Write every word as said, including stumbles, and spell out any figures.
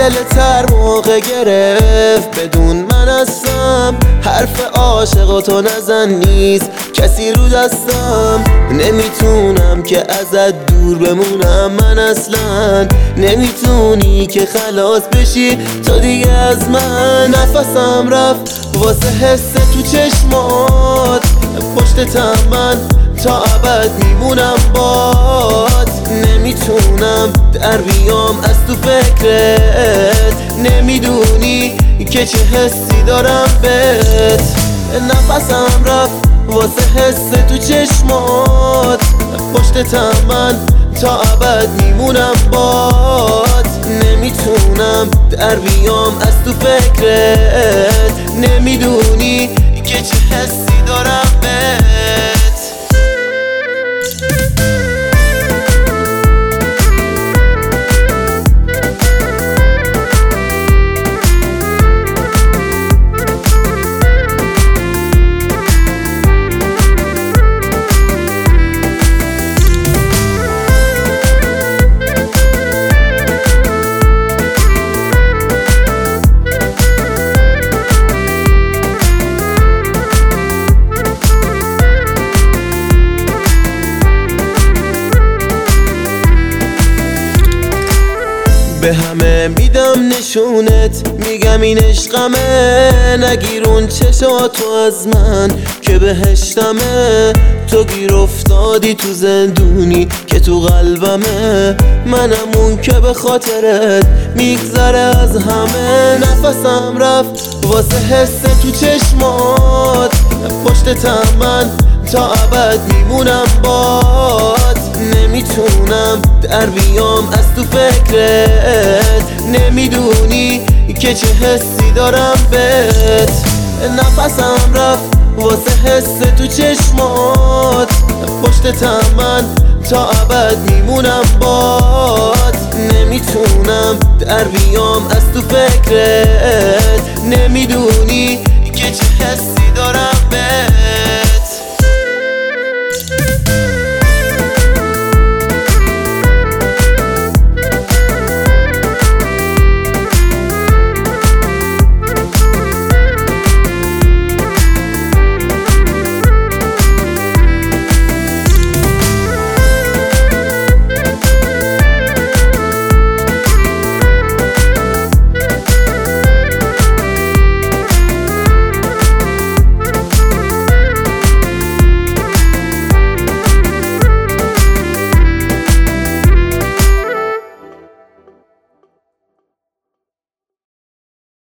تر موقع گرفت بدون من هستم. حرف عاشقاتو نزن نیست کسی رو دستم. نمیتونم که ازت دور بمونم من اصلا. نمیتونی که خلاص بشی تو دیگه از من. نفسم رفت واسه حس تو چشمات، پشتتم من تا ابد میمونم باد. نمیتونم در بیام از تو فکرت، نمیدونی که چه حسی دارم بهت. نفسم رفت واسه حس تو چشمات، پشتتم من تا ابد میمونم باد. نمیتونم در بیام از تو فکرت، نمیدونی که چه حسی دارم بهت. به همه میدم نشونت، میگم این عشقمه. نگیرون چشاتو از من که بهشتمه. تو گیر افتادی تو زندونی که تو قلبمه. منم اون که به خاطرت میگذره از همه. نفسم رفت واسه حس تو چشمات، پشتتم من تا ابد میمونم باد. نمیتونم در بیام از تو فکرت، نمیدونی که چه حسی دارم بهت. نفسم رفت واسه حس تو چشمات، پشتتم من تا ابد میمونم باد. نمیتونم در بیام از تو فکرت، نمیدونی که چه حسی